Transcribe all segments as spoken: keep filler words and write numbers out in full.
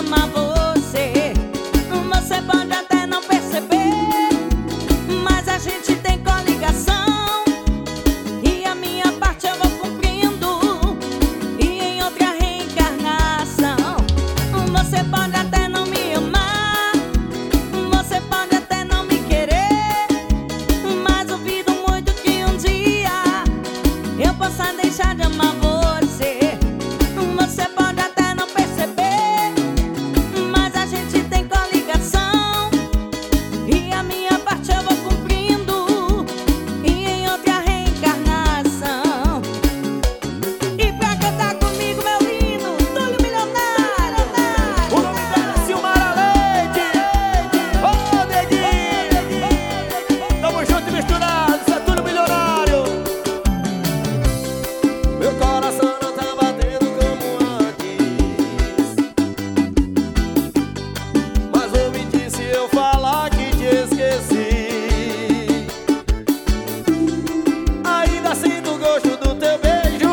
amar você. Você pode até não perceber, mas a gente tem coligação, e a minha parte eu vou cumprindo, e em outra reencarnação. Você pode até não me amar, você pode até não me querer, mas duvido muito que um dia eu possa deixar de amar você. Você pode até não perceber, mas a gente tem coligação, e a minha parte eu vou cumprindo, e em outra reencarnação. E pra cantar comigo, meu lindo, Túlio Milionário. O nome dela é Silmara Leite. Ô, Neguinho, tamo junto e misturado, isso é Túlio Milionário. Meu coração não tá batendo como antes, mas vou mentir se eu falar que te esqueci. Ainda sinto o gosto do teu beijo,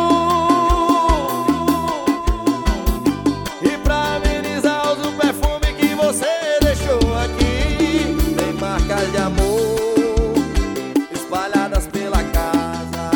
e pra amenizar o perfume que você deixou aqui, tem marcas de amor espalhadas pela casa.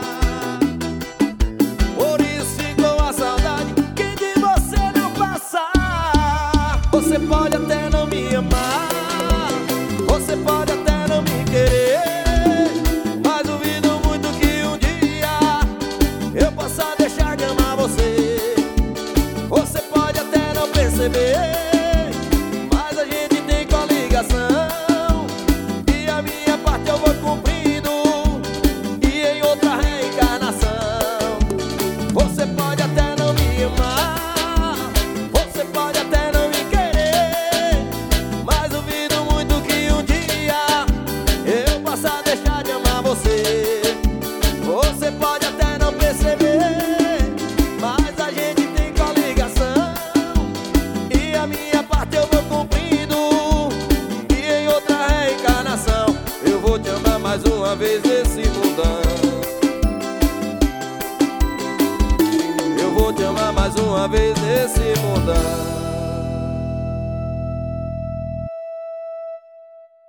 Por isso ficou a saudade que de você não passar. Você pode até não me amar, você pode até não me querer, mas duvido muito que um dia eu possa deixar de amar você. Você pode até não perceber, mas a gente tem coligação, e a minha parte eu vou cumprindo, e em outra reencarnação. Você pode até não me amar, você pode até não me querer, mas duvido muito que um dia eu possa deixar de amar você. Você pode até não perceber, mas a gente tem coligação, e a minha parte eu vou cumprindo, e em outra reencarnação eu vou te amar mais uma vez nesse mundão. Eu vou te amar mais uma vez nesse mundão.